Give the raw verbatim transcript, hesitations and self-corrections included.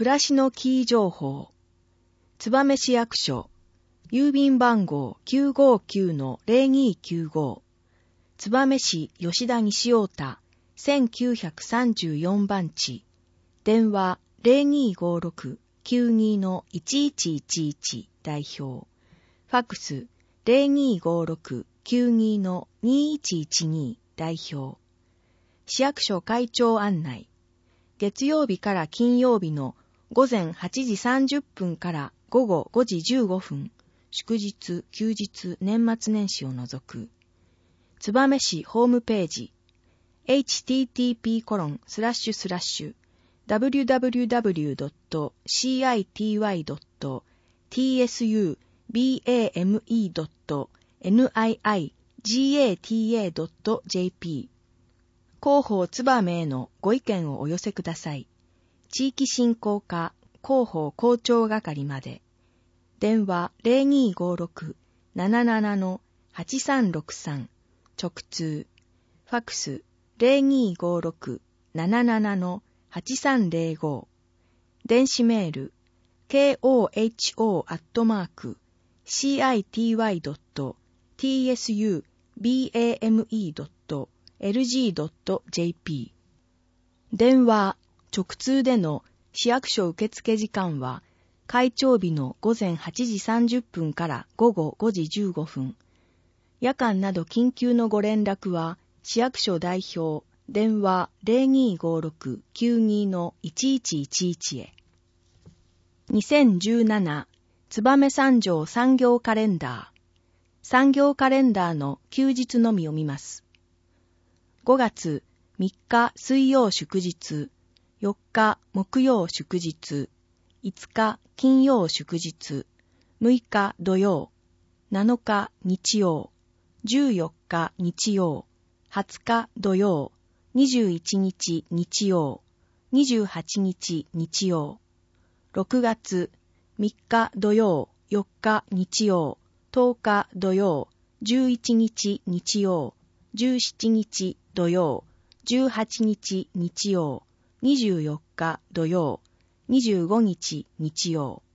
暮らしのキー情報。燕市役所、郵便番号 きゅうごきゅうのゼロにきゅうご。燕市吉田西太田せんきゅうひゃくさんじゅうよんばんち。電話 ゼロにごろくきゅうにのいちいちいちいち 代表。ファックス ゼロにごろくきゅうにのにいちいちに 代表。市役所会長案内。月曜日から金曜日の午前はちじさんじゅっぷんから午後ごじじゅうごふん、祝日、休日、年末年始を除く。燕市ホームページ エイチティーティーピーコロンスラッシュスラッシュダブリュダブリュダブリュドットシーアイティーワイドットティーエスユービーエーエムイードットニーアイアイジーエーティーエードットジェーピー。 広報燕へのご意見をお寄せください。地域振興課広報広聴係まで。電話 ゼロにごろく なななな のはちさんろくさん。直通。ファックス ゼロにごろく なななな のはちさんゼロご。電子メール ケーオーエイチオー アットマーク シーアイティーワイドットティーエスユービーエーエムイードットエルジードットジェーピー。電話直通での市役所受付時間は開庁日の午前はちじさんじゅっぷんから午後ごじじゅうごふん。夜間など緊急のご連絡は市役所代表電話 ゼロにごろくきゅうにのいちいちいちいち へ。にせんじゅうなな燕三条産業カレンダー。産業カレンダーの休日のみを見ます。ごがつみっか水曜祝日、よっか木曜祝日、いつか金曜祝日、むいか土曜、なのか日曜、じゅうよっか日曜、はつか土曜、にじゅういちにち日曜、にじゅうはちにち日曜。ろくがつみっか土曜、よっか日曜、とおか土曜、じゅういちにち日曜、じゅうしちにち土曜、じゅうはちにち日曜、にじゅうよっか土曜、にじゅうごにち日曜。